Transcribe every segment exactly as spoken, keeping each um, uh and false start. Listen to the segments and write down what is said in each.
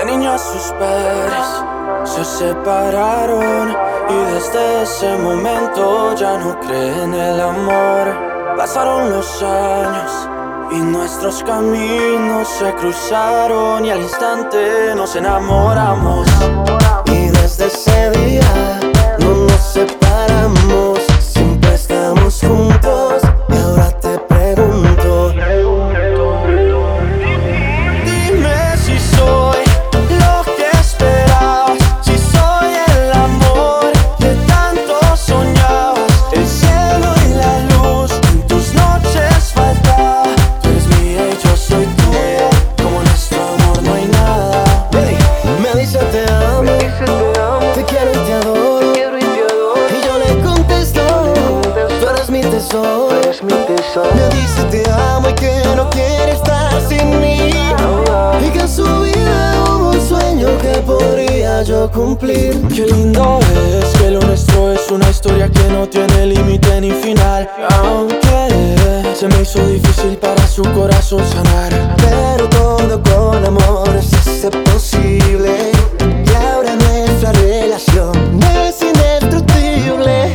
niño a sus padres se separaron y desde ese momento ya no cree en el amor. Pasaron los años y nuestros caminos se cruzaron y al instante nos enamoramos. Y desde ese día no nos separamos, siempre estamos juntos. Y ahora te pregunto, dime si soy lo que esperabas, si soy el amor que tanto soñabas, el cielo y la luz en tus noches faltaba. Tú eres mía y yo soy tuyo, como nuestro amor no hay nada. Hey, me dice te amo, te quiero y te adoro, y yo le contesto, tú eres mi tesoro. Me dice te amo y que no quiere estar sin mí, y que en su vida hubo un sueño que podría yo cumplir. Qué lindo es que lo nuestro es una historia que no tiene límite ni final. Aunque se me hizo difícil para su corazón sanar, pero todo con amor se hace posible. Y ahora nuestra relación es indestructible.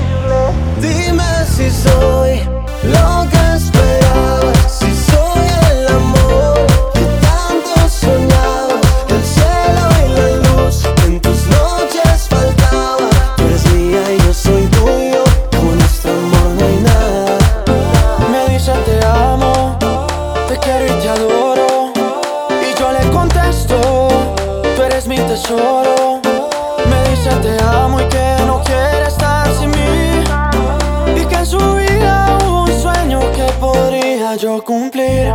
Dime si soy lo que esperabas, si soy el amor que tanto soñaba, el cielo y la luz en tus noches faltaba. Tú eres mía y yo soy tuyo, como nuestro amor no hay nada. Me dice te amo, te quiero y te adoro, y yo le contesto, tú eres mi tesoro. Me dice te amo y que no quiere estar sin mí, y que en su vida hubo un sueño que podría yo cumplir.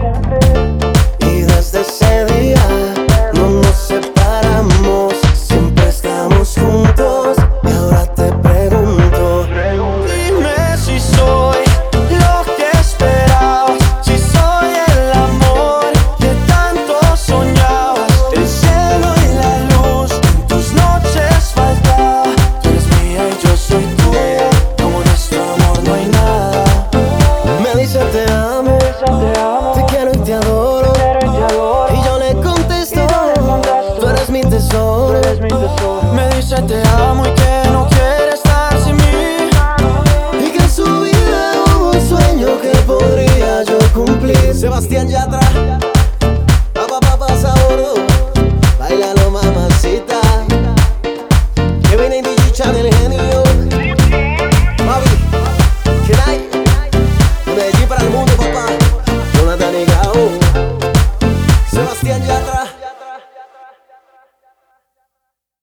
Y desde ese día no nos separamos, siempre estamos juntos. Y ahora te pregunto, dime si soy lo que esperabas, si soy el amor que tanto soñabas, el cielo y la luz en tus noches faltaba. Tú eres mía y yo soy tuya, como nuestro amor no hay nada. Me dice te amo, te quiero y te adoro, y yo le contesto, tú eres mi tesoro. Me dice te amo y que no quiere estar sin mí, y que en su vida hubo un sueño que podría yo cumplir. Sebastián Yatra, papá, papá, sabor, bailalo mamacita. Kevin y D J Channel, genio. Mavi, ¿qué hay? De allí para el mundo, papá. Jonathan y Gao, Sebastián Yatra.